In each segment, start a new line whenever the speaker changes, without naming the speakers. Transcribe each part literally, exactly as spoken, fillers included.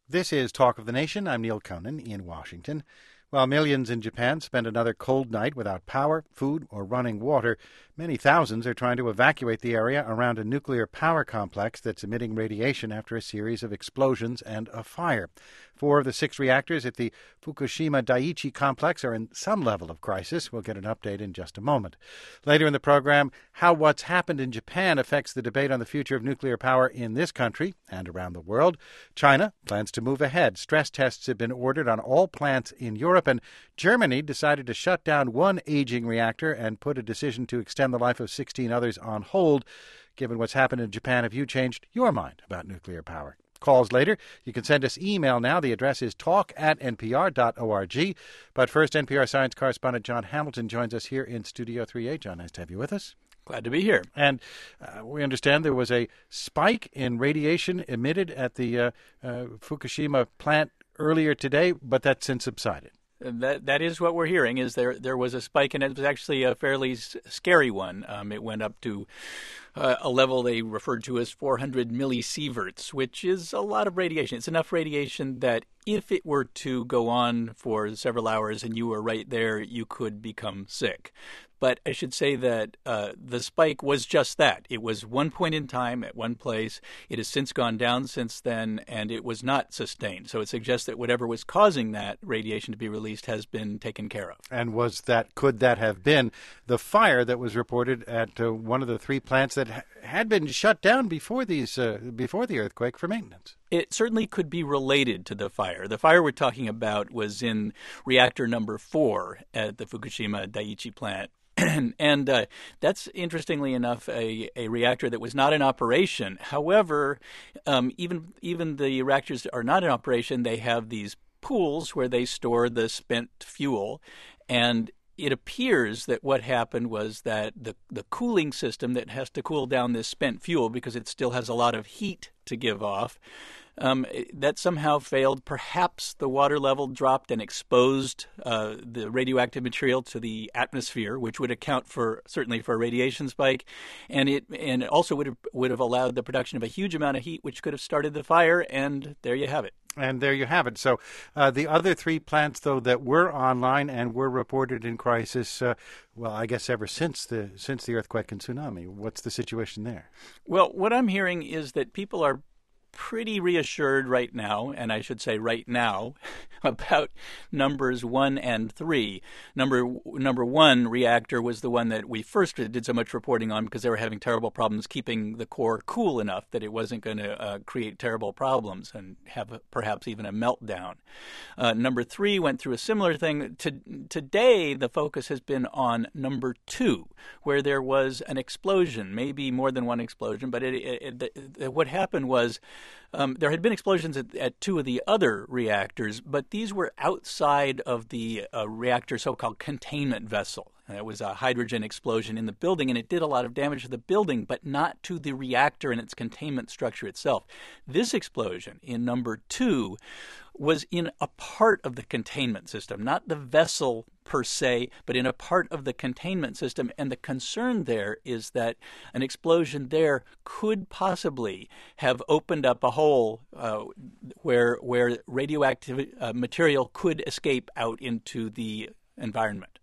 This is Talk of the Nation. I'm Neil Conan in Washington. While millions in Japan spend another cold night without power, food, or running water, many thousands are trying to evacuate the area around a nuclear power complex that's emitting radiation after a series of explosions and a fire. Four of the six reactors at the Fukushima Daiichi complex are in some level of crisis. We'll get an update in just a moment. Later in the program, how what's happened in Japan affects the debate on the future of nuclear power in this country and around the world. China plans to move ahead. Stress tests have been ordered on all plants in Europe, and Germany decided to shut down one aging reactor and put a decision to extend the life of sixteen others on hold. Given what's happened in Japan, have you changed your mind about nuclear power? Calls later. You can send us email now. The address is talk at n p r dot org. But first, N P R science correspondent John Hamilton joins us here in Studio three A. John, nice to have you with us.
Glad to be here.
And uh, we understand there was a spike in radiation emitted at the uh, uh, Fukushima plant earlier today, but that's since subsided.
That that is what we're hearing. Is there there was a spike, and it was actually a fairly s- scary one. Um, it went up to uh, a level they referred to as four hundred millisieverts, which is a lot of radiation. It's enough radiation that if it were to go on for several hours and you were right there, you could become sick. But I should say that uh, the spike was just that. It was one point in time at one place. It has since gone down since then, and it was not sustained. So it suggests that whatever was causing that radiation to be released has been taken care of.
And was that could that have been the fire that was reported at uh, one of the three plants that ha- had been shut down before these uh, before the earthquake for maintenance?
It certainly could be related to the fire. The fire we're talking about was in reactor number four at the Fukushima Daiichi plant. and uh, that's, interestingly enough, a, a reactor that was not in operation. However, um, even even the reactors that are not in operation, they have these pools where they store the spent fuel. And it appears that what happened was that the, the cooling system that has to cool down this spent fuel, because it still has a lot of heat to give off, Um, that somehow failed. Perhaps the water level dropped and exposed uh, the radioactive material to the atmosphere, which would account for certainly for a radiation spike, and it and it also would have would have allowed the production of a huge amount of heat, which could have started the fire. And there you have it.
And there you have it. So uh, the other three plants, though, that were online and were reported in crisis, uh, well, I guess ever since the since the earthquake and tsunami, what's the situation there?
Well, what I'm hearing is that people are pretty reassured right now, and I should say right now, about numbers one and three. Number number one reactor was the one that we first did so much reporting on because they were having terrible problems keeping the core cool enough that it wasn't going to uh, create terrible problems and have a, perhaps even a meltdown. Uh, number three went through a similar thing. To, today, the focus has been on number two, where there was an explosion, maybe more than one explosion, but it, it, it, it, what happened was Um, there had been explosions at, at two of the other reactors, but these were outside of the uh, reactor so-called containment vessel. And it was a hydrogen explosion in the building, and it did a lot of damage to the building, but not to the reactor and its containment structure itself. This explosion in number two was in a part of the containment system, not the vessel per se, but in a part of the containment system. And the concern there is that an explosion there could possibly have opened up a hole uh, where where radioactive uh, material could escape out into the environment.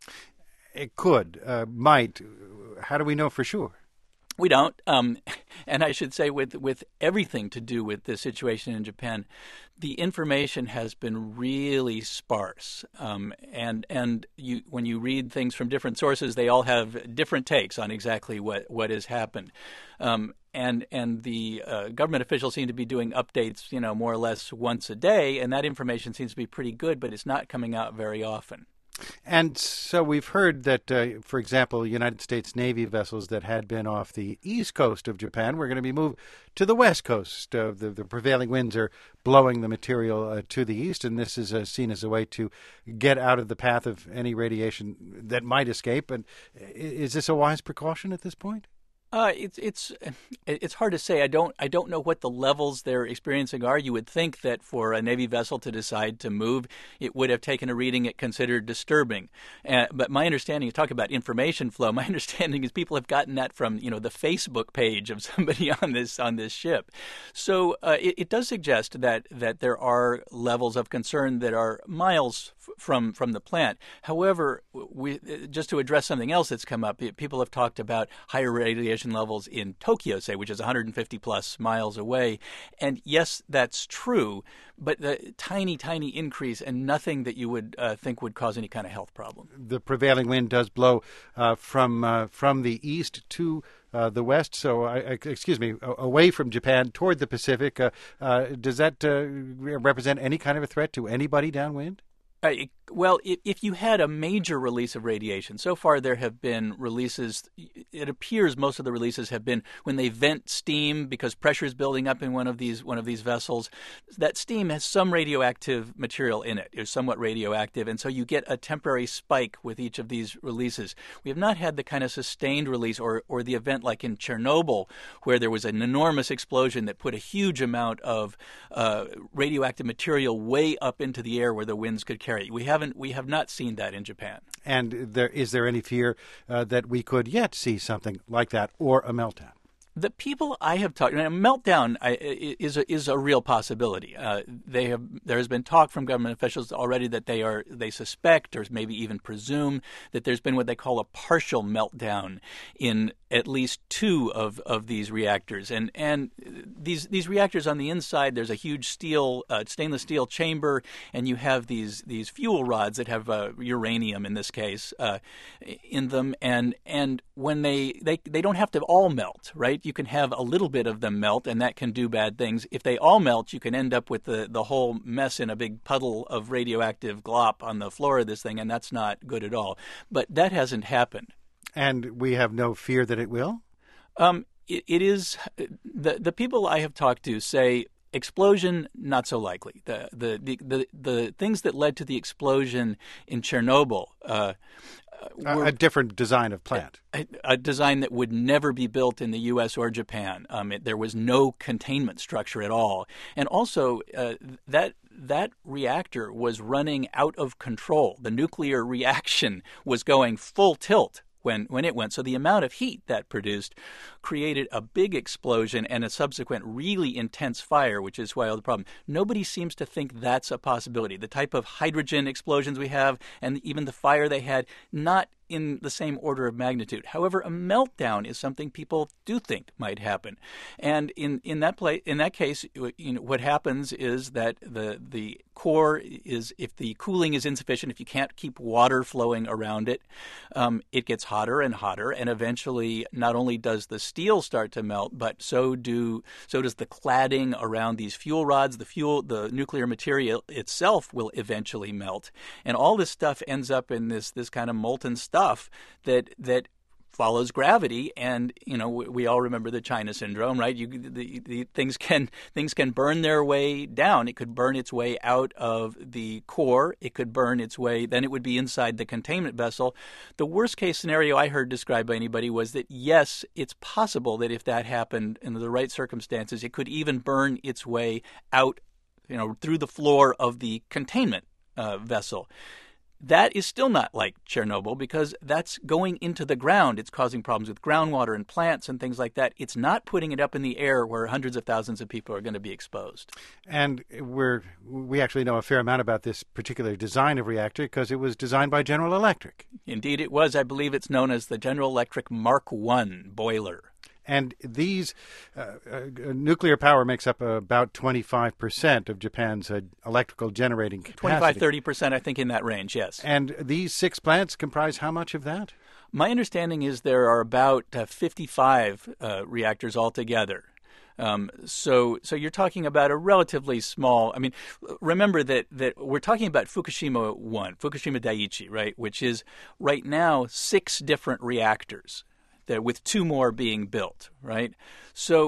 It could, uh, might. How do we know for sure?
We don't. Um, and I should say with, with everything to do with this situation in Japan, the information has been really sparse. Um, and and you, when you read things from different sources, they all have different takes on exactly what, what has happened. Um, and and the uh, government officials seem to be doing updates, you know, more or less once a day. And that information seems to be pretty good, but it's not coming out very often.
And so we've heard that, uh, for example, United States Navy vessels that had been off the east coast of Japan were going to be moved to the west coast. Uh, the, the prevailing winds are blowing the material uh, to the east, and this is uh, seen as a way to get out of the path of any radiation that might escape. And is this a wise precaution at this point?
Uh, it's it's it's hard to say. I don't I don't know what the levels they're experiencing are. You would think that for a Navy vessel to decide to move, it would have taken a reading it considered disturbing. Uh, but my understanding, you talk about information flow. My understanding is people have gotten that from you know the Facebook page of somebody on this on this ship. So uh, it, it does suggest that that there are levels of concern that are miles f- from from the plant. However, we just to address something else that's come up, people have talked about higher radiation levels in Tokyo, say, which is one hundred fifty plus miles away. And yes, that's true, but the tiny, tiny increase and nothing that you would uh, think would cause any kind of health problem.
The prevailing wind does blow uh, from uh, from the east to uh, the west, so, I, I, excuse me, away from Japan toward the Pacific. Uh, uh, does that uh, represent any kind of a threat to anybody downwind?
Uh, well, if, if you had a major release of radiation, so far there have been releases, it appears most of the releases have been when they vent steam because pressure is building up in one of these one of these vessels. That steam has some radioactive material in it. It's somewhat radioactive, and so you get a temporary spike with each of these releases. We have not had the kind of sustained release or, or the event like in Chernobyl where there was an enormous explosion that put a huge amount of uh, radioactive material way up into the air where the winds could carry it. We haven't we have not seen that in Japan.
And there is there any fear uh, that we could yet see something like that or a meltdown?
The people I have talked, a meltdown is a, is a real possibility. Uh, they have there has been talk from government officials already that they are they suspect or maybe even presume that there's been what they call a partial meltdown in at least two of, of these reactors. And and these these reactors on the inside, there's a huge steel uh, stainless steel chamber, and you have these these fuel rods that have uh, uranium in this case uh, in them. And and when they, they they don't have to all melt, right? You can have a little bit of them melt, and that can do bad things. If they all melt, you can end up with the, the whole mess in a big puddle of radioactive glop on the floor of this thing, and that's not good at all. But that hasn't happened.
And we have no fear that it will?
Um, it, it is the the people I have talked to say explosion, not so likely. The the the the, the things that led to the explosion in Chernobyl. Uh,
A, a different design of plant.
A, a design that would never be built in the U S or Japan. Um, it, there was no containment structure at all. And also, uh, that that reactor was running out of control. The nuclear reaction was going full tilt when, when it went. So the amount of heat that produced created a big explosion and a subsequent really intense fire, which is why all the problem. Nobody seems to think that's a possibility. The type of hydrogen explosions we have and even the fire they had, not in the same order of magnitude. However, a meltdown is something people do think might happen. And in, in that play, in that case, you know, what happens is that the the core is, if the cooling is insufficient, if you can't keep water flowing around it, um, it gets hotter and hotter, and eventually not only does the steel start to melt, but so do so does the cladding around these fuel rods. The fuel, the nuclear material itself will eventually melt, and all this stuff ends up in this this kind of molten stuff that that follows gravity. And you know, we, we all remember the China syndrome, right? You the, the things can things can burn their way down. It could burn its way out of the core. It could burn its way. Then it would be inside the containment vessel. The worst case scenario I heard described by anybody was that yes, it's possible that if that happened in the right circumstances, it could even burn its way out, you know, through the floor of the containment uh, vessel. That is still not like Chernobyl because that's going into the ground. It's causing problems with groundwater and plants and things like that. It's not putting it up in the air where hundreds of thousands of people are going to be exposed.
And we're we actually know a fair amount about this particular design of reactor because it was designed by General Electric.
Indeed it was. I believe it's known as the General Electric Mark one boiler.
And these uh, uh, nuclear power makes up about twenty-five percent of Japan's uh, electrical generating capacity.
twenty-five, thirty percent, I think, in that range, yes.
And these six plants comprise how much of that?
My understanding is there are about uh, fifty-five uh, reactors altogether. Um, so, so you're talking about a relatively small. I mean, remember that that we're talking about Fukushima one, Fukushima Daiichi, right? Which is right now six different reactors, that with two more being built, right? So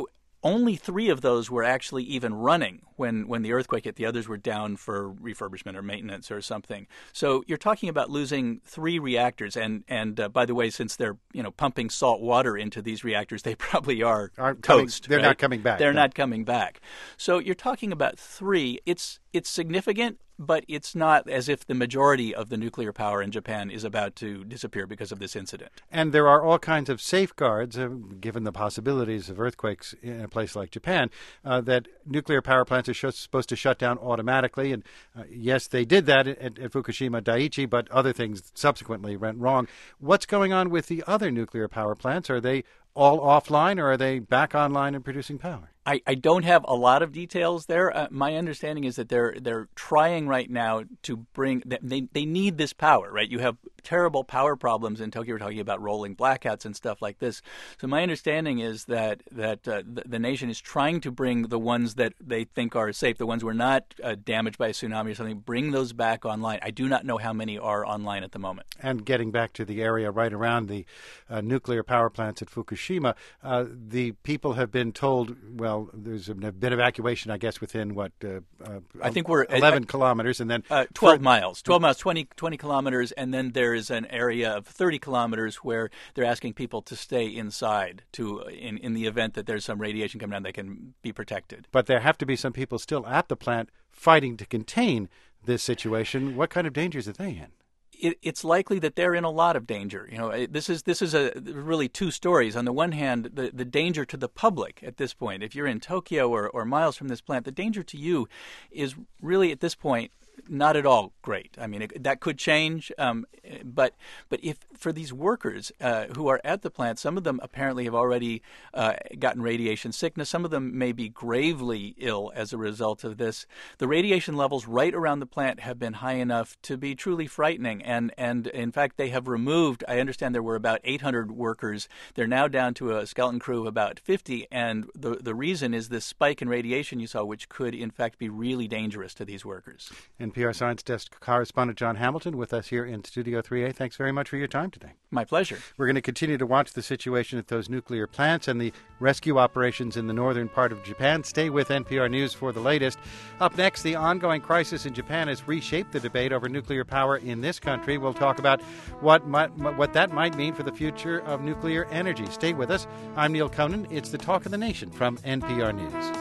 only three of those were actually even running when, when the earthquake hit. The others were down for refurbishment or maintenance or something. So you're talking about losing three reactors. And, and uh, by the way, since they're you know pumping salt water into these reactors, they probably are
Aren't
toast.
Coming, they're
right?
not coming back.
They're
no.
not coming back. So you're talking about three. It's it's significant, but it's not as if the majority of the nuclear power in Japan is about to disappear because of this incident.
And there are all kinds of safeguards, uh, given the possibilities of earthquakes in a place like Japan, uh, that nuclear power plants are sh- supposed to shut down automatically. And uh, yes, they did that at, at Fukushima Daiichi, but other things subsequently went wrong. What's going on with the other nuclear power plants? Are they all offline, or are they back online and producing power?
I, I don't have a lot of details there. Uh, my understanding is that they're they're trying right now to bring they they need this power, right? You have terrible power problems in Tokyo. We're talking about rolling blackouts and stuff like this. So my understanding is that that uh, the, the nation is trying to bring the ones that they think are safe, the ones who are not uh, damaged by a tsunami or something, bring those back online. I do not know how many are online at the moment.
And getting back to the area right around the uh, nuclear power plants at Fukushima, uh, the people have been told, well, there's a bit of evacuation, I guess, within what uh, uh,
I think we're
eleven
uh,
kilometers, and then
uh, twelve
for,
miles, twelve miles, twenty, twenty kilometers, and then there is an area of thirty kilometers where they're asking people to stay inside to, in in the event that there's some radiation coming down, they can be protected.
But there have to be some people still at the plant fighting to contain this situation. What kind of dangers are they in?
It, it's likely that they're in a lot of danger. You know, this is this is a really two stories. On the one hand, the, the danger to the public at this point. If you're in Tokyo or, or miles from this plant, the danger to you is really at this point not at all great. I mean, it, that could change, um, but but if for these workers uh, who are at the plant, some of them apparently have already uh, gotten radiation sickness. Some of them may be gravely ill as a result of this. The radiation levels right around the plant have been high enough to be truly frightening, and and in fact they have removed. I understand there were about eight hundred workers. They're now down to a skeleton crew of about fifty, and the the reason is this spike in radiation you saw, which could in fact be really dangerous to these workers.
N P R Science Desk correspondent John Hamilton with us here in Studio three A. Thanks very much for your time today.
My pleasure.
We're going to continue to watch the situation at those nuclear plants and the rescue operations in the northern part of Japan. Stay with N P R News for the latest. Up next, the ongoing crisis in Japan has reshaped the debate over nuclear power in this country. We'll talk about what might, what that might mean for the future of nuclear energy. Stay with us. I'm Neil Conan. It's the Talk of the Nation from N P R News.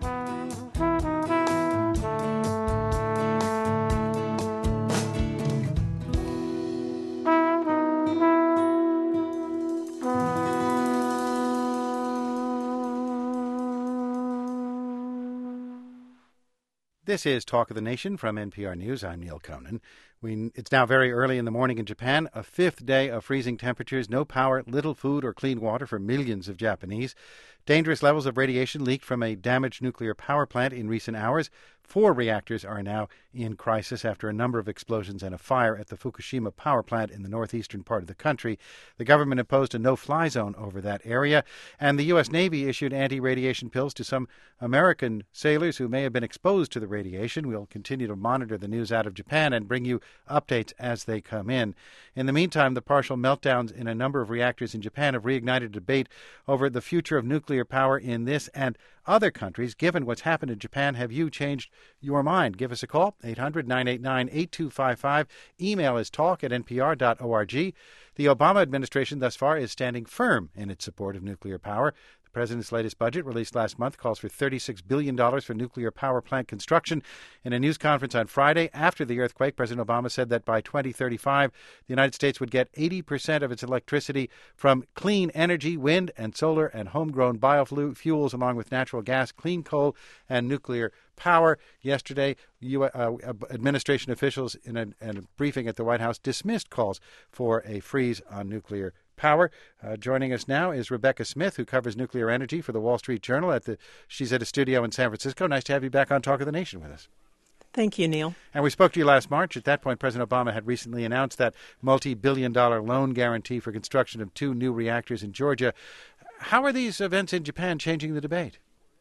This is Talk of the Nation from N P R News. I'm Neil Conan. We, it's now very early in the morning in Japan, a fifth day of freezing temperatures, no power, little food or clean water for millions of Japanese. Dangerous levels of radiation leaked from a damaged nuclear power plant in recent hours. Four reactors are now in crisis after a number of explosions and a fire at the Fukushima power plant in the northeastern part of the country. The government imposed a no-fly zone over that area, and the U S. Navy issued anti-radiation pills to some American sailors who may have been exposed to the radiation. We'll continue to monitor the news out of Japan and bring you updates as they come in. In the meantime, the partial meltdowns in a number of reactors in Japan have reignited a debate over the future of nuclear power in this and other countries. Given what's happened in Japan, have you changed your mind? Give us a call, eight hundred, nine eight nine, eight two five five. Email is talk at n p r dot org. The Obama administration thus far is standing firm in its support of nuclear power. The president's latest budget, released last month, calls for thirty-six billion dollars for nuclear power plant construction. In a news conference on Friday after the earthquake, President Obama said that by twenty thirty-five, the United States would get eighty percent of its electricity from clean energy, wind and solar and homegrown biofuels, along with natural gas, clean coal, and nuclear power. Yesterday, U- uh, administration officials in a, in a briefing at the White House dismissed calls for a freeze on nuclear power. Uh, joining us now is Rebecca Smith, who covers nuclear energy for the Wall Street Journal. At the, she's at a studio in San Francisco. Nice to have you back on Talk of the Nation with us.
Thank you, Neil.
And we spoke to you last March. At that point, President Obama had recently announced that multi-billion dollar loan guarantee for construction of two new reactors in Georgia. How are these events in Japan changing the debate?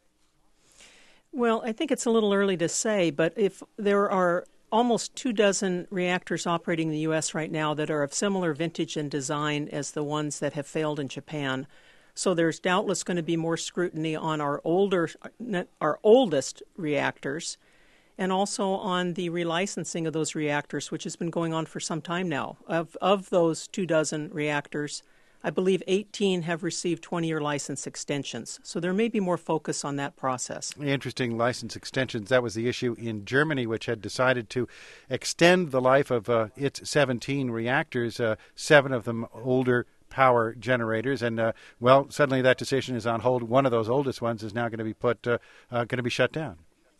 Well, I think it's a little early to say, but if there are almost two dozen reactors operating in the U S right now that are of similar vintage and design as the ones that have failed in Japan, So there's doubtless going to be more scrutiny on our older, our oldest reactors, and also on the relicensing of those reactors, which has been going on for some time now. Of of those two dozen reactors, I believe eighteen have received twenty-year license extensions. So there may be more focus on that process.
Interesting license extensions. That was the issue in Germany, which had decided to extend the life of uh, its seventeen reactors, uh, seven of them older power generators. And, uh, well, suddenly that decision is on hold. One of those oldest ones is now going to be put, uh, uh, going to be shut down.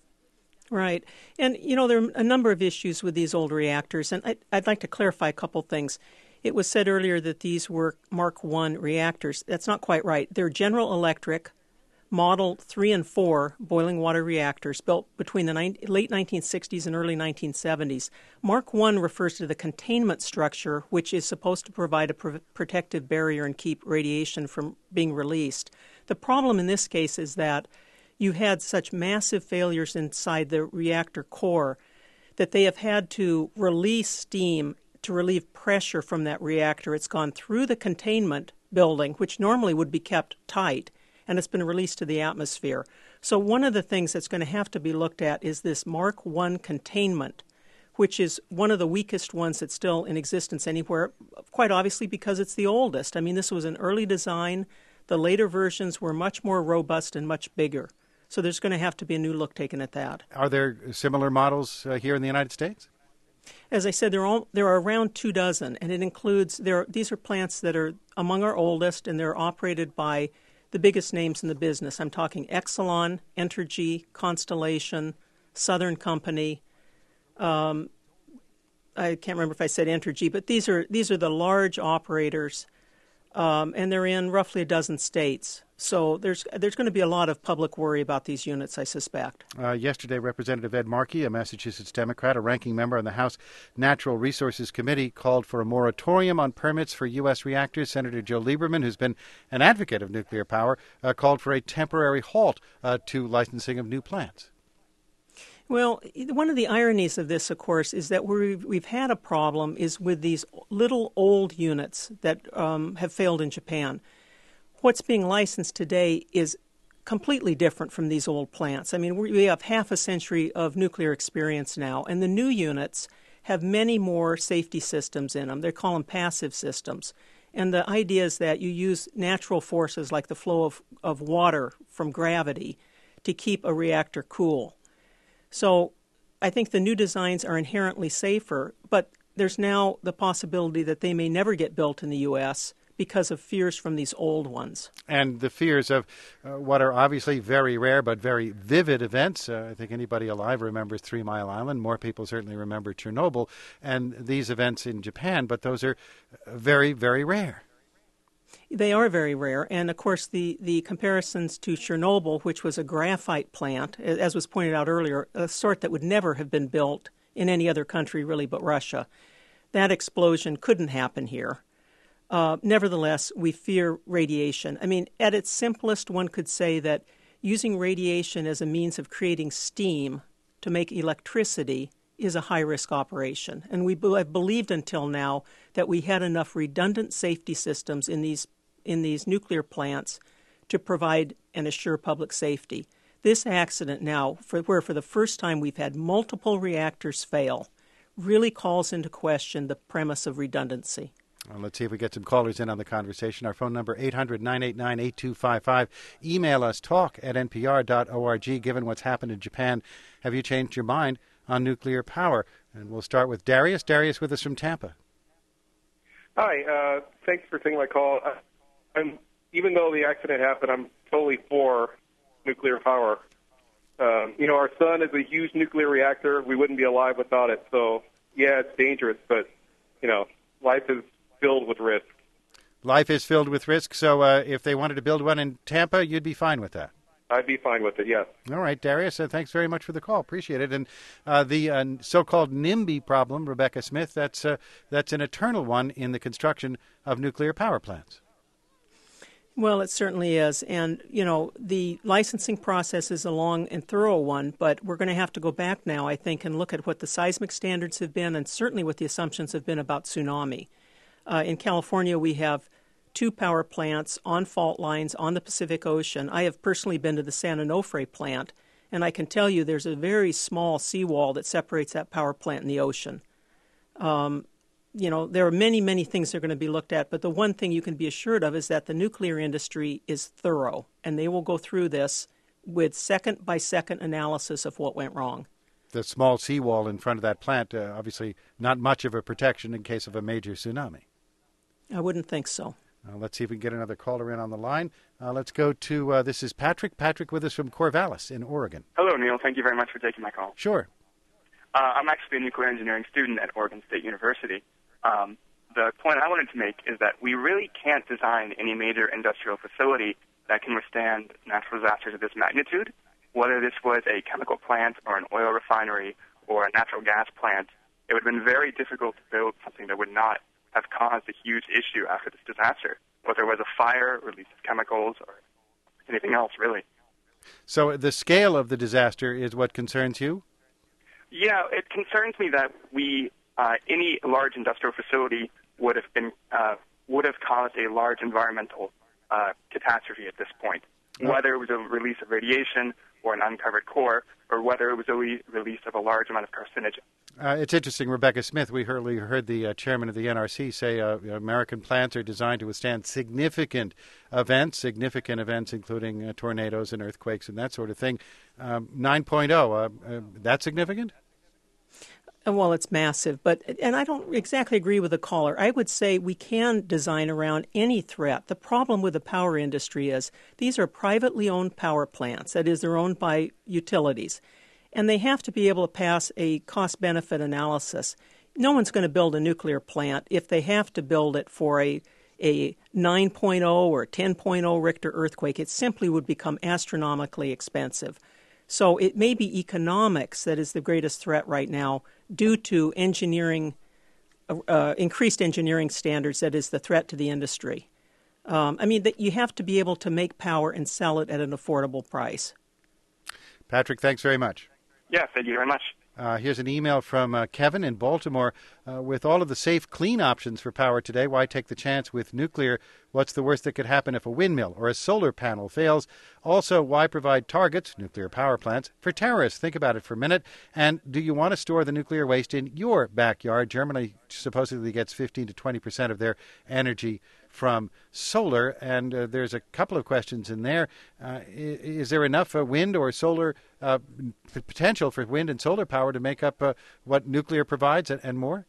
Right. And, you know, there are a number of issues with these old reactors, and I'd, I'd like to clarify a couple things. It was said earlier that these were Mark one reactors. That's not quite right. They're General Electric Model three and four boiling water reactors built between the ni- late nineteen sixties and early nineteen seventies. Mark one refers to the containment structure, which is supposed to provide a pro- protective barrier and keep radiation from being released. The problem in this case is that you had such massive failures inside the reactor core that they have had to release steam to relieve pressure from that reactor. It's gone through the containment building, which normally would be kept tight, and it's been released to the atmosphere. So one of the things that's going to have to be looked at is this Mark one containment, which is one of the weakest ones that's still in existence anywhere, quite obviously because it's the oldest. I mean, this was an early design. The later versions were much more robust and much bigger. So there's going to have to be a new look taken at that.
Are there similar models uh, here in the United States?
As I said, there are, all, there are around two dozen, and it includes, there are, these are plants that are among our oldest, and they're operated by the biggest names in the business. I'm talking Exelon, Entergy, Constellation, Southern Company. Um, I can't remember if I said Entergy, but these are these are the large operators, um, and they're in roughly a dozen states. So there's there's going to be a lot of public worry about these units, I suspect.
Uh, yesterday, Representative Ed Markey, a Massachusetts Democrat, a ranking member on the House Natural Resources Committee, called for a moratorium on permits for U S reactors. Senator Joe Lieberman, who's been an advocate of nuclear power, uh, called for a temporary halt uh, to licensing of new plants.
Well, one of the ironies of this, of course, is that we've, we've had a problem is with these little old units that um, have failed in Japan. What's being licensed today is completely different from these old plants. I mean, we have half a century of nuclear experience now, and the new units have many more safety systems in them. They call them passive systems. And the idea is that you use natural forces like the flow of, of water from gravity to keep a reactor cool. So I think the new designs are inherently safer, but there's now the possibility that they may never get built in the U S because of fears from these old ones. And
the fears of uh, what are obviously very rare but very vivid events. Uh, I think anybody alive remembers Three Mile Island. More people certainly remember Chernobyl and these events in Japan, but those are very, very rare.
They are very rare. And, of course, the, the comparisons to Chernobyl, which was a graphite plant, as was pointed out earlier, a sort that would never have been built in any other country really but Russia. That explosion couldn't happen here. Uh, nevertheless, we fear radiation. I mean, at its simplest, one could say that using radiation as a means of creating steam to make electricity is a high-risk operation. And we have believed until now that we had enough redundant safety systems in these in these nuclear plants to provide and assure public safety. This accident now, for, where for the first time we've had multiple reactors fail, really calls into question the premise of redundancy.
Well, let's see if we get some callers in on the conversation. Our phone number, eight hundred, nine eight nine, eight two five five. Email us, talk at n p r dot org. Given what's happened in Japan, have you changed your mind on nuclear power? And we'll start with Darius. Darius with us from Tampa.
Hi. Uh, thanks for taking my call. I, I'm, even though the accident happened, I'm totally for nuclear power. Um, you know, our sun is a huge nuclear reactor. We wouldn't be alive without it. So, yeah, it's dangerous, but, you know, life is filled with risk.
Life is filled with risk, so uh, if they wanted to build one in Tampa, you'd be fine with that?
I'd be fine with it, yes.
All right, Darius, uh, thanks very much for the call. Appreciate it. And uh, the uh, so-called NIMBY problem, Rebecca Smith, that's uh, that's an eternal one in the construction of nuclear power plants.
Well, it certainly is. And, you know, the licensing process is a long and thorough one, but we're going to have to go back now, I think, and look at what the seismic standards have been and certainly what the assumptions have been about tsunami. Uh, in California, we have two power plants on fault lines on the Pacific Ocean. I have personally been to the San Onofre plant, and I can tell you there's a very small seawall that separates that power plant and the ocean. Um, you know, there are many, many things that are going to be looked at, but the one thing you can be assured of is that the nuclear industry is thorough, and they will go through this with second-by-second analysis of what went wrong.
The small seawall in front of that plant, uh, obviously not much of a protection in case of a major tsunami.
I wouldn't think so.
Uh, let's see if we can get another caller in on the line. Uh, let's go to, uh, this is Patrick. Patrick with us from Corvallis in Oregon.
Hello, Neil. Thank you very much for taking my call.
Sure.
Uh, I'm actually a nuclear engineering student at Oregon State University. Um, the point I wanted to make is that we really can't design any major industrial facility that can withstand natural disasters of this magnitude. Whether this was a chemical plant or an oil refinery or a natural gas plant, it would have been very difficult to build something that would not have caused a huge issue after this disaster, whether it was a fire, release of chemicals, or anything else, really.
So the scale of the disaster is what concerns you?
Yeah, it concerns me that we, uh, any large industrial facility would have been, uh, would have caused a large environmental uh, catastrophe at this point. Oh. Whether it was a release of radiation or an uncovered core, or whether it was a re- release of a large amount of carcinogen.
Uh, it's interesting, Rebecca Smith, we heard, we heard the uh, chairman of the N R C say uh, American plants are designed to withstand significant events, significant events including uh, tornadoes and earthquakes and that sort of thing. Um, nine point oh, uh, uh, that's significant?
Well, it's massive, but and I don't exactly agree with the caller. I would say we can design around any threat. The problem with the power industry is these are privately owned power plants. That is, they're owned by utilities, and they have to be able to pass a cost-benefit analysis. No one's going to build a nuclear plant if they have to build it for a a nine point oh or ten point oh Richter earthquake. It simply would become astronomically expensive. So it may be economics that is the greatest threat right now due to engineering, uh, increased engineering standards that is the threat to the industry. Um, I mean, that you have to be able to make power and sell it at an affordable price.
Patrick, thanks very much.
Yeah, thank you very much.
Uh, here's an email from uh, Kevin in Baltimore. Uh, with all of the safe, clean options for power today, why take the chance with nuclear? What's the worst that could happen if a windmill or a solar panel fails? Also, why provide targets, nuclear power plants, for terrorists? Think about it for a minute. And do you want to store the nuclear waste in your backyard? Germany supposedly gets fifteen to twenty percent of their energy from solar, and uh, there's a couple of questions in there. Uh, is, is there enough uh, wind or solar uh, p- potential for wind and solar power to make up uh, what nuclear provides and, and more?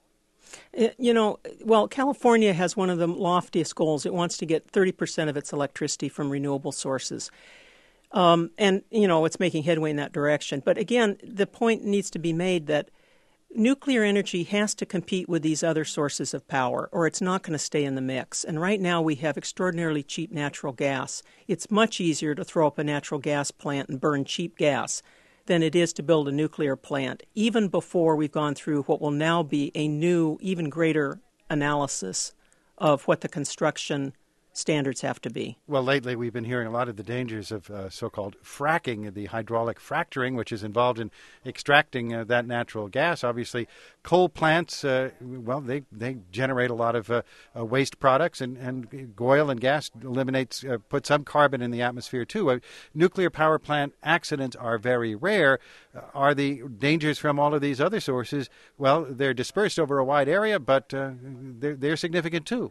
You know, well, California has one of the loftiest goals. It wants to get thirty percent of its electricity from renewable sources. Um, and, you know, it's making headway in that direction. But again, the point needs to be made that nuclear energy has to compete with these other sources of power, or it's not going to stay in the mix. And right now we have extraordinarily cheap natural gas. It's much easier to throw up a natural gas plant and burn cheap gas than it is to build a nuclear plant, even before we've gone through what will now be a new, even greater analysis of what the construction standards have to be.
Well, lately we've been hearing a lot of the dangers of uh, so-called fracking, the hydraulic fracturing, which is involved in extracting uh, that natural gas. Obviously, coal plants, uh, well, they, they generate a lot of uh, uh, waste products, and, and oil and gas eliminates, uh, put some carbon in the atmosphere too. Uh, nuclear power plant accidents are very rare. Uh, are the dangers from all of these other sources? Well, they're dispersed over a wide area, but uh, they're, they're significant too.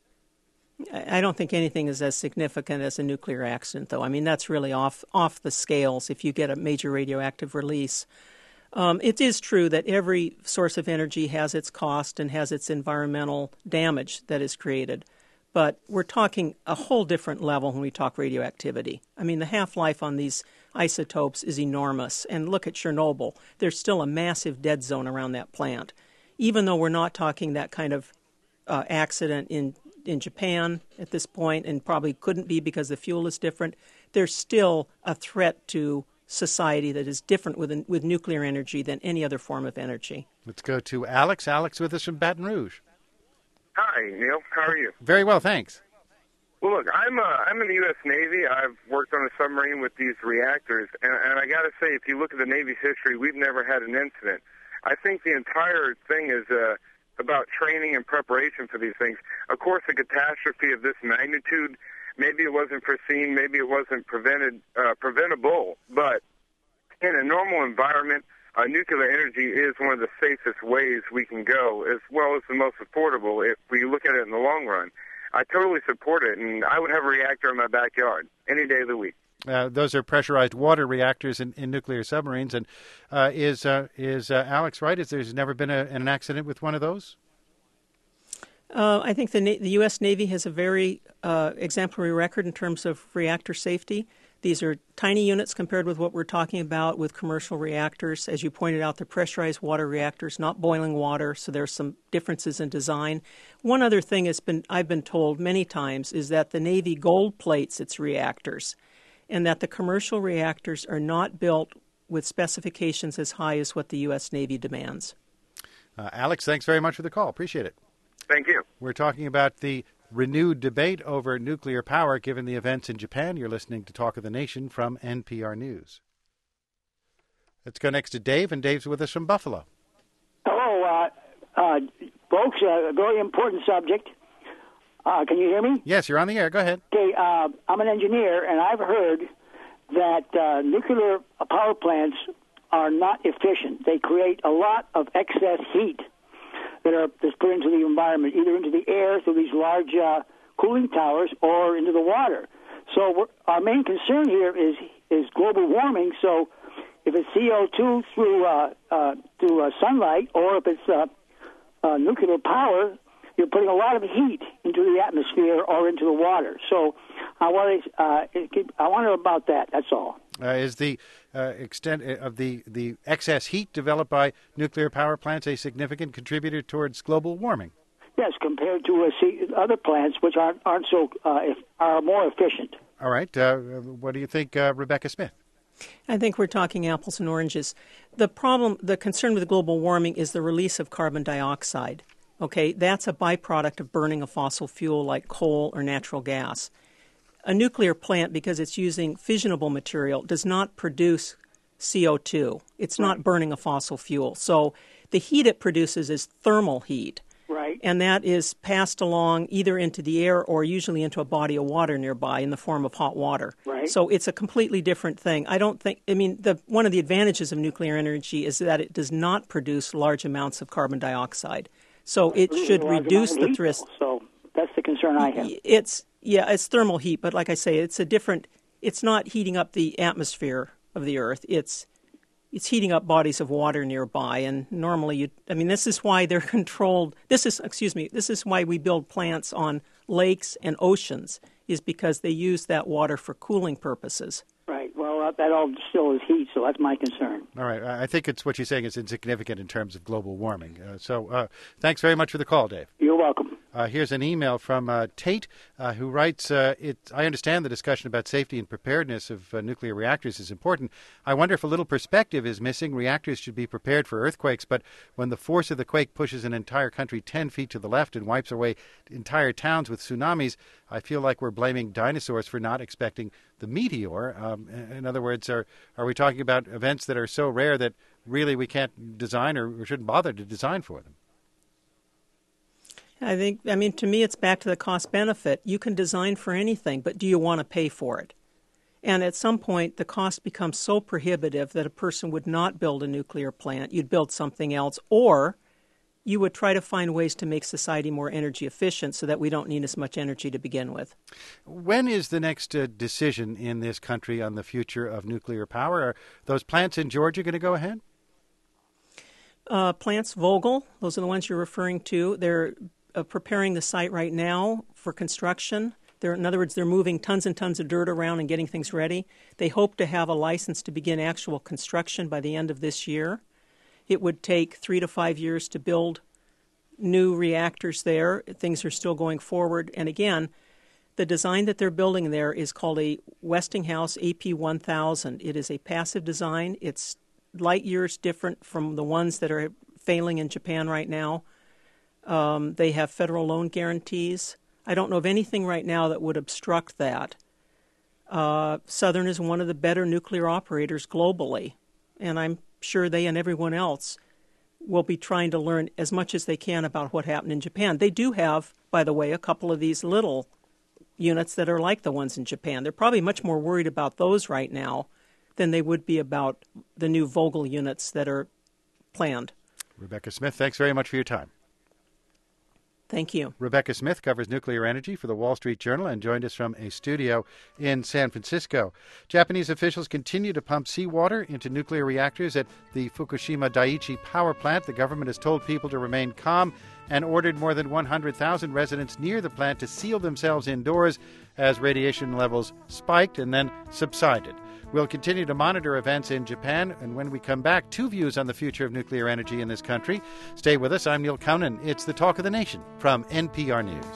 I don't think anything is as significant as a nuclear accident, though. I mean, that's really off off the scales if you get a major radioactive release. Um, it is true that every source of energy has its cost and has its environmental damage that is created. But we're talking a whole different level when we talk radioactivity. I mean, the half-life on these isotopes is enormous. And look at Chernobyl. There's still a massive dead zone around that plant. Even though we're not talking that kind of uh, accident in in Japan at this point, and probably couldn't be because the fuel is different, there's still a threat to society that is different with, with nuclear energy than any other form of energy.
Let's go to Alex. Alex with us from Baton Rouge.
Hi, Neil. How are you?
Very well, thanks.
Well, look, I'm uh, I'm in the U S Navy. I've worked on a submarine with these reactors, and, and I got to say, if you look at the Navy's history, we've never had an incident. I think the entire thing is uh, about training and preparation for these things. Of course, a catastrophe of this magnitude, maybe it wasn't foreseen, maybe it wasn't prevented, uh, preventable, but in a normal environment, uh, nuclear energy is one of the safest ways we can go, as well as the most affordable if we look at it in the long run. I totally support it, and I would have a reactor in my backyard any day of the week.
Uh, those are pressurized water reactors in, in nuclear submarines. And uh, is uh, is uh, Alex right? Is there's never been a, an accident with one of those?
Uh, I think the Na- the U S Navy has a very uh, exemplary record in terms of reactor safety. These are tiny units compared with what we're talking about with commercial reactors. As you pointed out, they're pressurized water reactors, not boiling water, so there's some differences in design. One other thing has been I've been told many times is that the Navy gold plates its reactors, and that the commercial reactors are not built with specifications as high as what the U S Navy demands.
Uh, Alex, thanks very much for the call. Appreciate it.
Thank you.
We're talking about the renewed debate over nuclear power given the events in Japan. You're listening to Talk of the Nation from N P R News. Let's go next to Dave, and Dave's with us from Buffalo.
Hello, uh, uh, folks. A uh, very important subject. Uh, can you hear me?
Yes, you're on the air. Go ahead.
Okay, uh, I'm an engineer, and I've heard that uh, nuclear power plants are not efficient. They create a lot of excess heat that are that's put into the environment, either into the air through these large uh, cooling towers or into the water. So we're, our main concern here is is global warming. So if it's C O two through uh, uh, through uh, sunlight, or if it's uh, uh, nuclear power, you're putting a lot of heat into the atmosphere or into the water. So I want to uh, I wonder about that. That's all.
Uh, is the uh, extent of the, the excess heat developed by nuclear power plants a significant contributor towards global warming?
Yes, compared to uh, see, other plants, which aren't aren't so uh, if, are more efficient.
All right. Uh, what do you think, uh, Rebecca Smith?
I think we're talking apples and oranges. The problem, the concern with global warming is the release of carbon dioxide. Okay, that's a byproduct of burning a fossil fuel like coal or natural gas. A nuclear plant, because it's using fissionable material, does not produce C O two. It's right. not burning a fossil fuel. So the heat it produces is thermal heat.
Right.
And that is passed along either into the air or usually into a body of water nearby in the form of hot water.
Right.
So it's a completely different thing. I don't think, I mean, the, one of the advantages of nuclear energy is that it does not produce large amounts of carbon dioxide. So it should reduce the risk.
So that's the concern I have.
It's yeah, it's thermal heat, but like I say, it's a different. It's not heating up the atmosphere of the Earth. It's it's heating up bodies of water nearby. And normally, you. I mean, this is why they're controlled. This is excuse me. This is why we build plants on lakes and oceans, is because they use that water for cooling purposes.
Right. Well, uh, that all still is heat, so that's my concern.
All right. I think it's what you're saying is insignificant in terms of global warming. Uh, so uh, thanks very much for the call, Dave.
You're welcome.
Uh, here's an email from uh, Tate, uh, who writes, uh, it, I understand the discussion about safety and preparedness of uh, nuclear reactors is important. I wonder if a little perspective is missing. Reactors should be prepared for earthquakes, but when the force of the quake pushes an entire country ten feet to the left and wipes away entire towns with tsunamis, I feel like we're blaming dinosaurs for not expecting the meteor. Um, in other words, are, are we talking about events that are so rare that really we can't design or, or shouldn't bother to design for them?
I think, I mean, to me, it's back to the cost benefit. You can design for anything, but do you want to pay for it? And at some point, the cost becomes so prohibitive that a person would not build a nuclear plant. You'd build something else, or you would try to find ways to make society more energy efficient so that we don't need as much energy to begin with.
When is the next uh, decision in this country on the future of nuclear power? Are those plants in Georgia going to go ahead?
Uh, plants Vogtle, those are the ones you're referring to. They're Uh, preparing the site right now for construction. They're, in other words, they're moving tons and tons of dirt around and getting things ready. They hope to have a license to begin actual construction by the end of this year. It would take three to five years to build new reactors there. Things are still going forward. And again, the design that they're building there is called a Westinghouse A P one thousand. It is a passive design. It's light years different from the ones that are failing in Japan right now. Um, they have federal loan guarantees. I don't know of anything right now that would obstruct that. Uh, Southern is one of the better nuclear operators globally, and I'm sure they and everyone else will be trying to learn as much as they can about what happened in Japan. They do have, by the way, a couple of these little units that are like the ones in Japan. They're probably much more worried about those right now than they would be about the new Vogel units that are planned.
Rebecca Smith, thanks very much for your time.
Thank you.
Rebecca Smith covers nuclear energy for the Wall Street Journal and joined us from a studio in San Francisco. Japanese officials continue to pump seawater into nuclear reactors at the Fukushima Daiichi power plant. The government has told people to remain calm and ordered more than one hundred thousand residents near the plant to seal themselves indoors as radiation levels spiked and then subsided. We'll continue to monitor events in Japan, and when we come back, two views on the future of nuclear energy in this country. Stay with us. I'm Neil Conan. It's the Talk of the Nation from N P R News.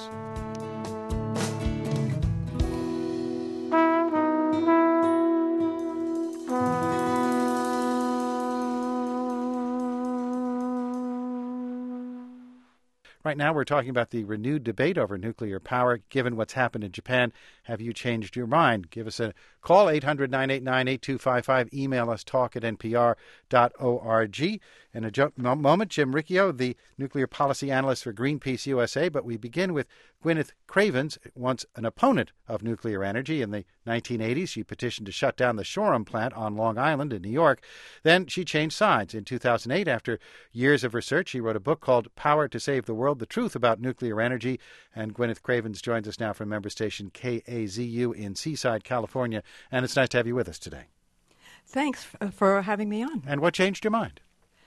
Right now, we're talking about the renewed debate over nuclear power. Given what's happened in Japan, have you changed your mind? Give us a call, eight hundred, nine eight nine, eight two five five. Email us, talk at N P R dot org. In a jo- moment, Jim Riccio, the nuclear policy analyst for Greenpeace U S A. But we begin with Gwyneth Cravens, once an opponent of nuclear energy. In the nineteen eighties, she petitioned to shut down the Shoreham plant on Long Island in New York. Then she changed sides. In two thousand eight, after years of research, she wrote a book called Power to Save the World, The Truth About Nuclear Energy. And Gwyneth Cravens joins us now from member station K A Z U in Seaside, California. And it's nice to have you with us today.
Thanks for having me on.
And what changed your mind?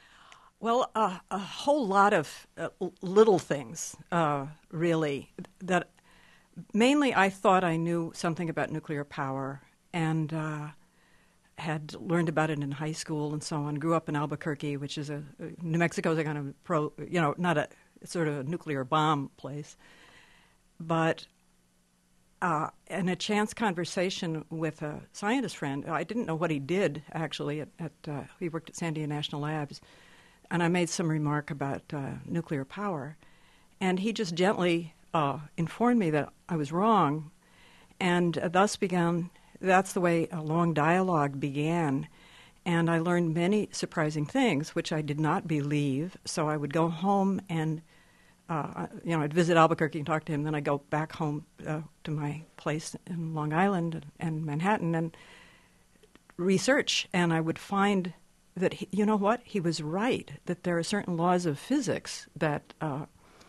Well, uh, a whole lot of uh, little things, uh, really, that mainly I thought I knew something about nuclear power and uh, had learned about it in high school and so on. Grew up in Albuquerque, which is a, New Mexico's a kind of pro, you know, not a sort of a nuclear bomb place. But uh, in a chance conversation with a scientist friend, I didn't know what he did, actually. At, at uh, he worked at Sandia National Labs. And I made some remark about uh, nuclear power. And he just gently uh, informed me that I was wrong. And uh, thus began, that's the way a long dialogue began. And I learned many surprising things, which I did not believe. So I would go home and, uh, you know, I'd visit Albuquerque and talk to him. Then I'd go back home uh, to my place in Long Island and Manhattan and research. And I would find that, he, you know what, he was right, that there are certain laws of physics that uh,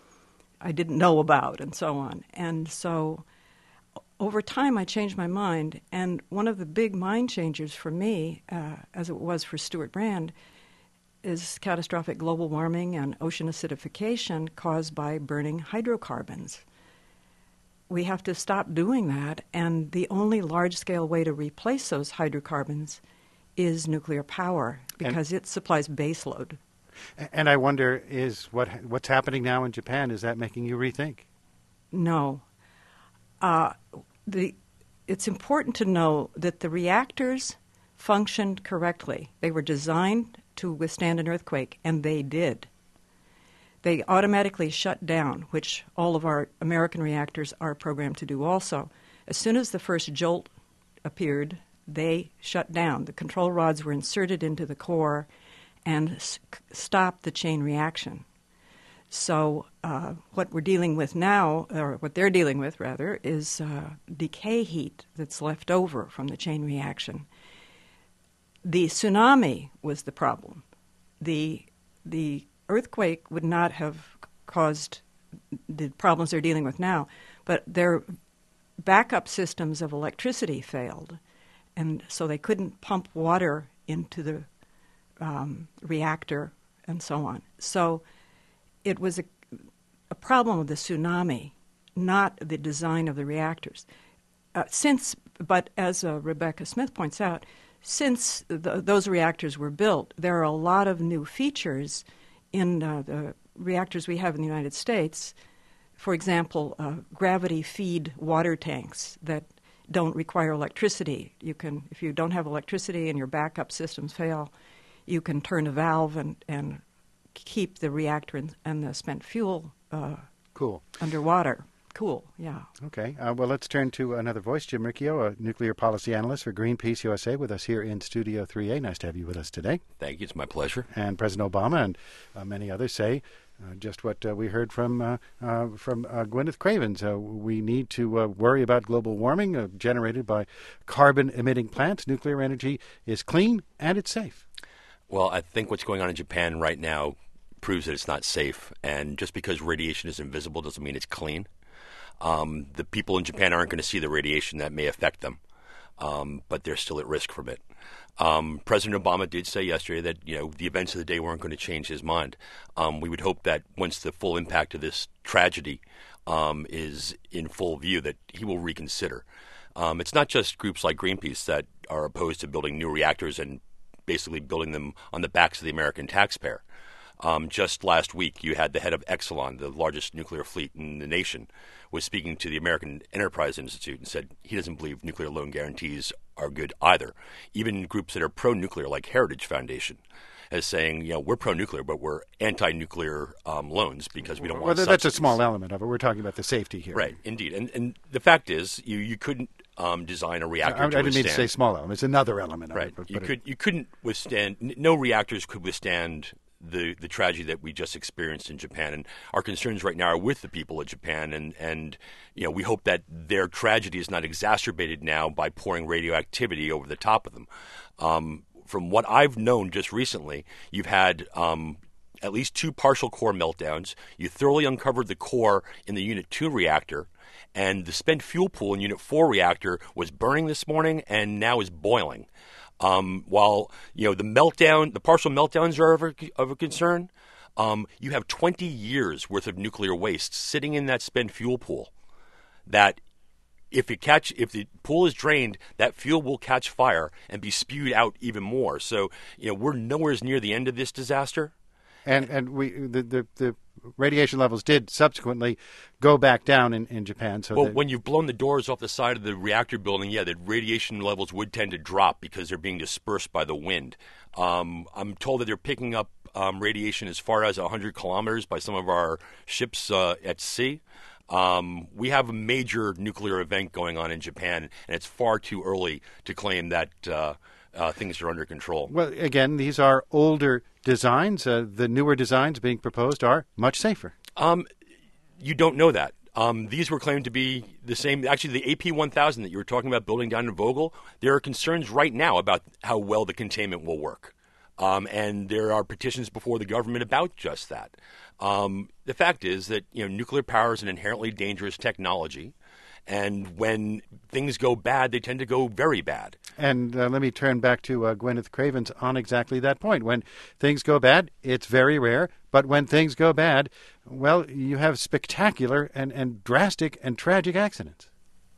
I didn't know about and so on. And so over time I changed my mind, and one of the big mind changers for me, uh, as it was for Stuart Brand, is catastrophic global warming and ocean acidification caused by burning hydrocarbons. We have to stop doing that, and the only large-scale way to replace those hydrocarbons is nuclear power, because and, it supplies baseload.
And I wonder, is what what's happening now in Japan, is that making you rethink?
No. Uh, the it's important to know that the reactors functioned correctly. They were designed to withstand an earthquake, and they did. They automatically shut down, which all of our American reactors are programmed to do also. As soon as the first jolt appeared, they shut down. The control rods were inserted into the core and s- stopped the chain reaction. So uh, what we're dealing with now, or what they're dealing with, rather, is uh, decay heat that's left over from the chain reaction. The tsunami was the problem. The, the earthquake would not have caused the problems they're dealing with now, but their backup systems of electricity failed. And so they couldn't pump water into the um, reactor and so on. So it was a, a problem of the tsunami, not the design of the reactors. Uh, since, but as uh, Rebecca Smith points out, since the, those reactors were built, there are a lot of new features in uh, the reactors we have in the United States. For example, uh, gravity feed water tanks that don't require electricity. You can, if you don't have electricity and your backup systems fail, you can turn a valve and, and keep the reactor and, and the spent fuel uh,
cool.
underwater. cool, yeah.
Okay. Uh, well, let's turn to another voice. Jim Riccio, a nuclear policy analyst for Greenpeace U S A, with us here in Studio three A. Nice to have you with us today.
Thank you. It's my pleasure.
And President Obama and uh, many others say uh, just what uh, we heard from uh, uh, from uh, Gwyneth Cravens. Uh, we need to uh, worry about global warming uh, generated by carbon-emitting plants. Nuclear energy is clean and it's safe.
Well, I think what's going on in Japan right now proves that it's not safe. And just because radiation is invisible doesn't mean it's clean. Um, the people in Japan aren't going to see the radiation that may affect them, um, but they're still at risk from it. Um, President Obama did say yesterday that, you know, the events of the day weren't going to change his mind. Um, we would hope that once the full impact of this tragedy um, is in full view, that he will reconsider. Um, it's not just groups like Greenpeace that are opposed to building new reactors and basically building them on the backs of the American taxpayer. Um, just last week, you had the head of Exelon, the largest nuclear fleet in the nation, was speaking to the American Enterprise Institute and said he doesn't believe nuclear loan guarantees are good either. Even groups that are pro-nuclear, like Heritage Foundation, is saying, you know, we're pro-nuclear, but we're anti-nuclear um, loans because we don't want
well,
subsidies.
That's a small element of it. We're talking about the safety here.
Right, indeed. And and the fact is, you, you couldn't um, design a reactor
I, I
to
didn't
withstand.
mean to say small element. It's another element
right.
of it. But,
you,
but
could,
it,
you couldn't withstand, no reactors could withstand the the tragedy that we just experienced in Japan. And our concerns right now are with the people of Japan. And, and you know, we hope that their tragedy is not exacerbated now by pouring radioactivity over the top of them. Um, from what I've known just recently, you've had um, at least two partial core meltdowns. You thoroughly uncovered the core in the Unit two reactor. And the spent fuel pool in Unit four reactor was burning this morning and now is boiling. Um, while, you know, the meltdown, the partial meltdowns are of a, of a concern, um, you have twenty years worth of nuclear waste sitting in that spent fuel pool that if it catch, if the pool is drained, that fuel will catch fire and be spewed out even more. So, you know, we're nowhere near the end of this disaster.
And and we the, the, the radiation levels did subsequently go back down in, in Japan. So
well,
that,
when you've blown the doors off the side of the reactor building, yeah, the radiation levels would tend to drop because they're being dispersed by the wind. Um, I'm told that they're picking up um, radiation as far as one hundred kilometers by some of our ships uh, at sea. Um, we have a major nuclear event going on in Japan, and it's far too early to claim that uh, uh, things are under control.
Well, again, these are older designs. Uh, the newer designs being proposed are much safer.
Um, you don't know that. Um, these were claimed to be the same. Actually, the A P one thousand that you were talking about building down in Vogel, there are concerns right now about how well the containment will work. Um, and there are petitions before the government about just that. Um, the fact is that, you know, nuclear power is an inherently dangerous technology. And when things go bad, they tend to go very bad.
And uh, let me turn back to uh, Gwyneth Cravens on exactly that point. When things go bad, it's very rare. But when things go bad, well, you have spectacular and, and drastic and tragic accidents.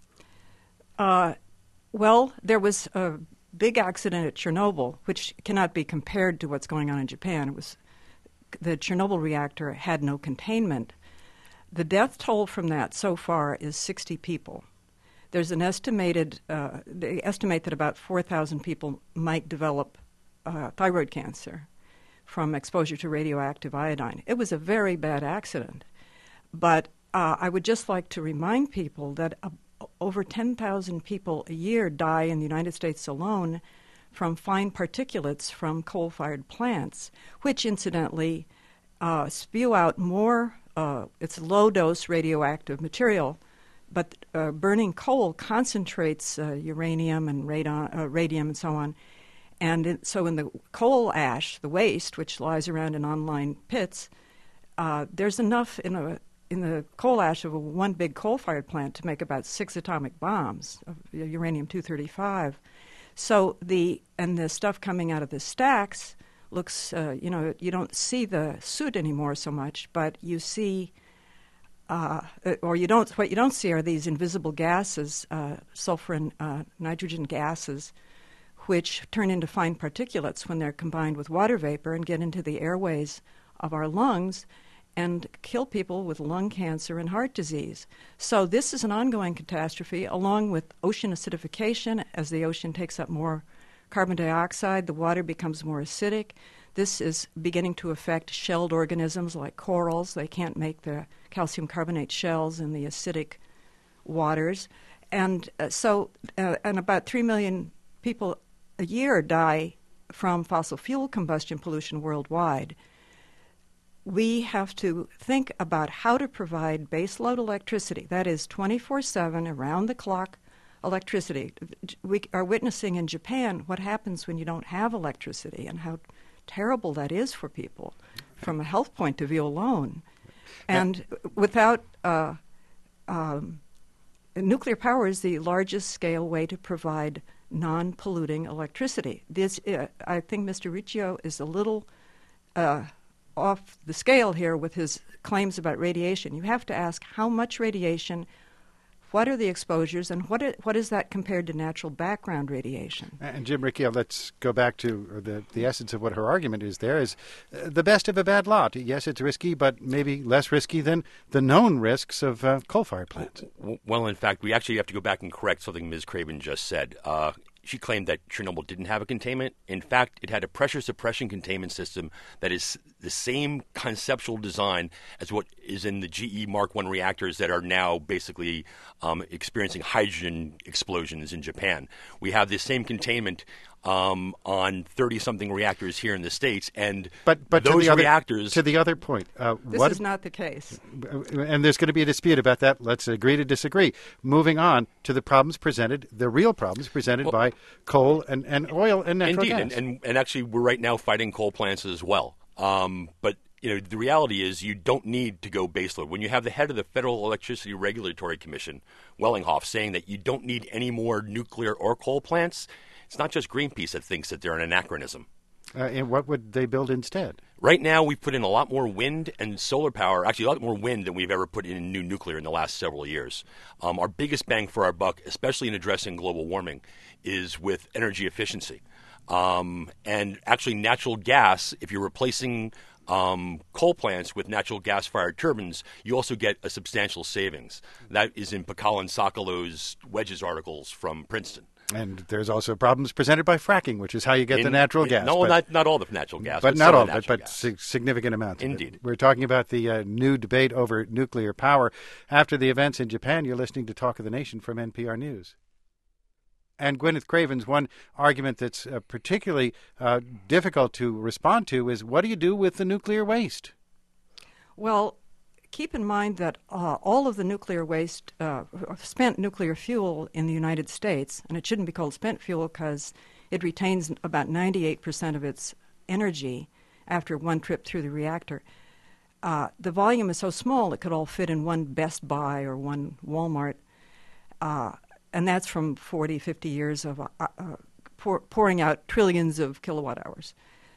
Uh, well, there was a big accident at Chernobyl, which cannot be compared to what's going on in Japan. It was the Chernobyl reactor had no containment. The death toll from that so far is sixty people. There's an estimated, uh, they estimate that about four thousand people might develop uh, thyroid cancer from exposure to radioactive iodine. It was a very bad accident. But uh, I would just like to remind people that uh, over ten thousand people a year die in the United States alone from fine particulates from coal-fired plants, which incidentally uh, spew out more, uh, it's low-dose radioactive material, but uh, burning coal concentrates uh, uranium and radon, uh, radium and so on. And it, so in the coal ash, the waste, which lies around in online pits, uh, there's enough in a in the coal ash of a one big coal-fired plant to make about six atomic bombs of uranium two thirty-five. So the and the stuff coming out of the stacks looks, uh, you know, you don't see the soot anymore so much, but you see, uh, or you don't. What you don't see are these invisible gases, uh, sulfur and uh, nitrogen gases, which turn into fine particulates when they're combined with water vapor and get into the airways of our lungs and kill people with lung cancer and heart disease. So this is an ongoing catastrophe, along with ocean acidification. As the ocean takes up more carbon dioxide, the water becomes more acidic. The this is beginning to affect shelled organisms like corals. They can't make the calcium carbonate shells in the acidic waters. And uh, so, uh, and about three million people a year die from fossil fuel combustion pollution worldwide. We have to think about how to provide baseload electricity, that is twenty-four seven, around-the-clock electricity. We are witnessing in Japan what happens when you don't have electricity and how terrible that is for people from a health point of view alone. And without uh, um, nuclear power is the largest scale way to provide non-polluting electricity. This, uh, I think Mister Riccio is a little uh, off the scale here with his claims about radiation. You have to ask how much radiation, what are the exposures, and what, it, what is that compared to natural background radiation?
And Jim Riccio, let's go back to the, the essence of what her argument is there is uh, the best of a bad lot. Yes, it's risky, but maybe less risky than the known risks of uh, coal-fired plants.
Well, in fact, we actually have to go back and correct something Miz Craven just said. Uh, She claimed that Chernobyl didn't have a containment. In fact, it had a pressure suppression containment system that is the same conceptual design as what is in the G E Mark one reactors that are now basically um, experiencing hydrogen explosions in Japan. We have the same containment um, on thirty-something reactors here in the States, and
but, but
those
to the other,
reactors...
To the other point. Uh,
this
what,
is not the case.
And there's going to be a dispute about that. Let's agree to disagree. Moving on to the problems presented, the real problems presented well, by coal and, and oil and natural
indeed,
gas.
And, and, and actually we're right now fighting coal plants as well. Um, but you know, the reality is you don't need to go baseload. When you have the head of the Federal Electricity Regulatory Commission, Wellinghoff, saying that you don't need any more nuclear or coal plants, it's not just Greenpeace that thinks that they're an anachronism.
Uh, and what would they build instead?
Right now, we've put in a lot more wind and solar power, actually a lot more wind than we've ever put in new nuclear in the last several years. Um, our biggest bang for our buck, especially in addressing global warming, is with energy efficiency. Um, and actually natural gas, if you're replacing um, coal plants with natural gas-fired turbines, you also get a substantial savings. That is in Pakal and Sokolo's Wedges articles from Princeton.
And there's also problems presented by fracking, which is how you get
in,
the natural
in,
gas.
No,
but,
not not all the natural gas.
But,
but
not all of it, but
gas.
significant amounts.
Indeed.
Of it. We're talking about the uh, new debate over nuclear power. After the events in Japan, you're listening to Talk of the Nation from N P R News. And Gwyneth Craven's one argument that's uh, particularly uh, difficult to respond to is, what do you do with the nuclear waste?
Well, keep in mind that uh, all of the nuclear waste, uh, spent nuclear fuel in the United States, and it shouldn't be called spent fuel because it retains about ninety-eight percent of its energy after one trip through the reactor. Uh, the volume is so small it could all fit in one Best Buy or one Walmart, uh, and that's from forty, fifty years of uh, uh, pour, pouring out trillions of kilowatt hours.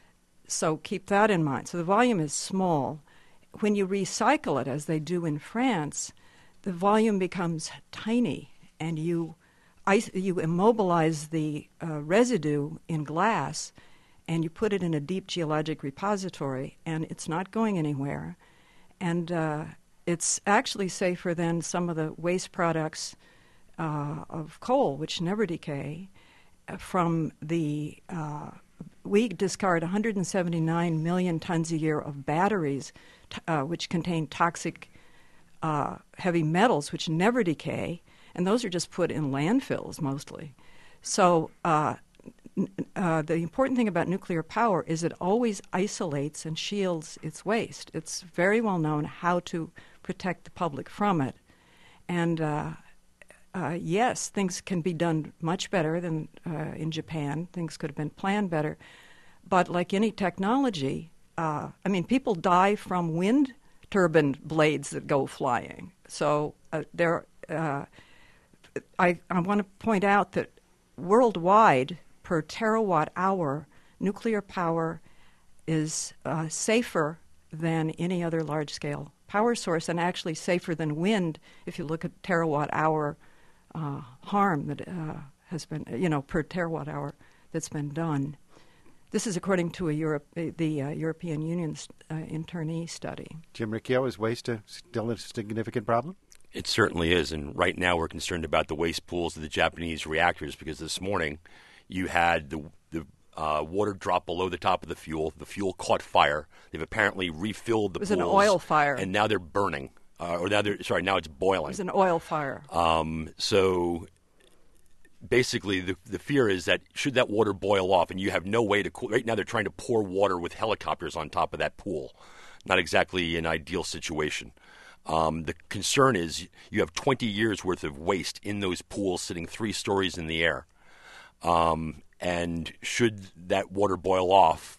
So keep that in mind. So the volume is small. When you recycle it, as they do in France, the volume becomes tiny, and you ice, you immobilize the uh, residue in glass, and you put it in a deep geologic repository, and it's not going anywhere. And uh, it's actually safer than some of the waste products uh, of coal, which never decay, uh, from the... Uh, we discard one hundred seventy-nine million tons a year of batteries, t- uh, which contain toxic uh, heavy metals, which never decay, and those are just put in landfills mostly. So uh, n- uh, the important thing about nuclear power is it always isolates and shields its waste. It's very well known how to protect the public from it. And uh, uh, yes, things can be done much better than uh, in Japan. Things could have been planned better. But like any technology, uh, I mean, people die from wind turbine blades that go flying. So uh, there, uh, I, I want to point out that worldwide, per terawatt hour, nuclear power is uh, safer than any other large-scale power source, and actually safer than wind if you look at terawatt hour uh, harm that uh, has been, you know, per terawatt hour that's been done. This is according to a Europe, the uh, European Union's uh, internee study.
Jim Riccio, is waste a, still a significant problem?
It certainly is, and right now we're concerned about the waste pools of the Japanese reactors because this morning you had the, the uh, water dropped below the top of the fuel. The fuel caught fire. They've apparently refilled the
It was
pools,
an oil fire.
and now they're burning. Uh, or now they're sorry, now it's boiling.
It was an oil fire.
Um, so basically, the the fear is that should that water boil off, and you have no way to cool. Right now, they're trying to pour water with helicopters on top of that pool. Not exactly an ideal situation. Um, the concern is you have twenty years worth of waste in those pools sitting three stories in the air. Um, and should that water boil off,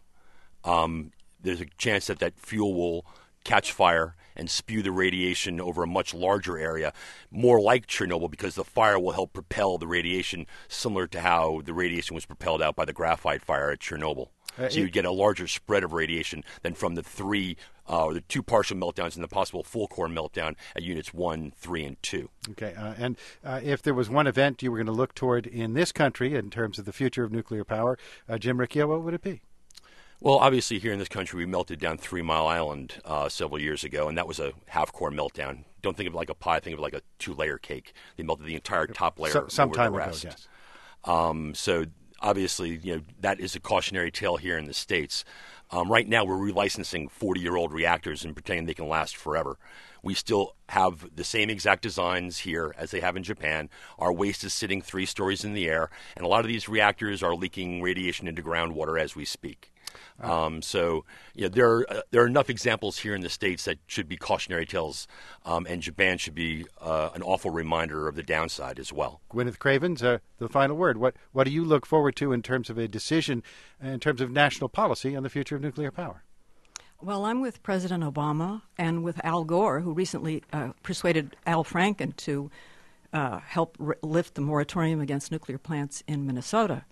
um, there's a chance that that fuel will catch fire and spew the radiation over a much larger area, more like Chernobyl, because the fire will help propel the radiation, similar to how the radiation was propelled out by the graphite fire at Chernobyl.
Uh,
so you get a larger spread of radiation than from the three uh, or the two partial meltdowns and the possible full core meltdown at units one, three, and two.
Okay, uh, and uh, if there was one event you were going to look toward in this country in terms of the future of nuclear power, uh, Jim Riccio, what would it be?
Well, obviously, here in this country, we melted down Three Mile Island uh, several years ago, and that was a half-core meltdown. Don't think of it like a pie; think of it like a two-layer cake. They melted the entire top layer
So, some
over
time
the
ago,
rest.
yes.
Um, so obviously, you know, that is a cautionary tale here in the States. Um, right now, we're relicensing forty-year-old reactors and pretending they can last forever. We still have the same exact designs here as they have in Japan. Our waste is sitting three stories in the air, and a lot of these reactors are leaking radiation into groundwater as we speak. Um, so, you know, there are, uh, there are enough examples here in the States that should be cautionary tales, um, and Japan should be uh, an awful reminder of the downside as well.
Gwyneth Cravens, uh, the final word. What what do you look forward to in terms of a decision, in terms of national policy on the future of nuclear power?
Well, I'm with President Obama and with Al Gore, who recently uh, persuaded Al Franken to uh, help r- lift the moratorium against nuclear plants in Minnesota.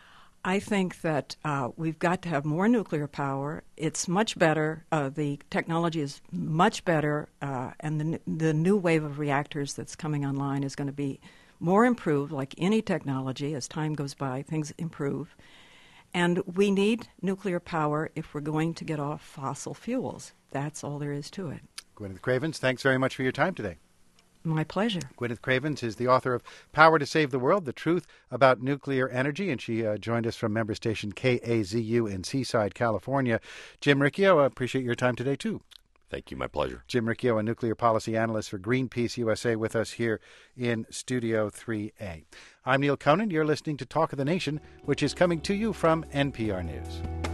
I think that uh, we've got to have more nuclear power. It's much better. Uh, the technology is much better, uh, and the, the new wave of reactors that's coming online is going to be more improved, like any technology. As time goes by, things improve. And we need nuclear power if we're going to get off fossil fuels. That's all there is to it.
Gwyneth Cravens, thanks very much for your time today.
My pleasure.
Gwyneth Cravens is the author of Power to Save the World, The Truth About Nuclear Energy, and she uh, joined us from member station K A Z U in Seaside, California. Jim Riccio, I appreciate your time today, too.
Thank you. My pleasure.
Jim Riccio, a nuclear policy analyst for Greenpeace U S A, with us here in Studio three A. I'm Neil Conan. You're listening to Talk of the Nation, which is coming to you from N P R News.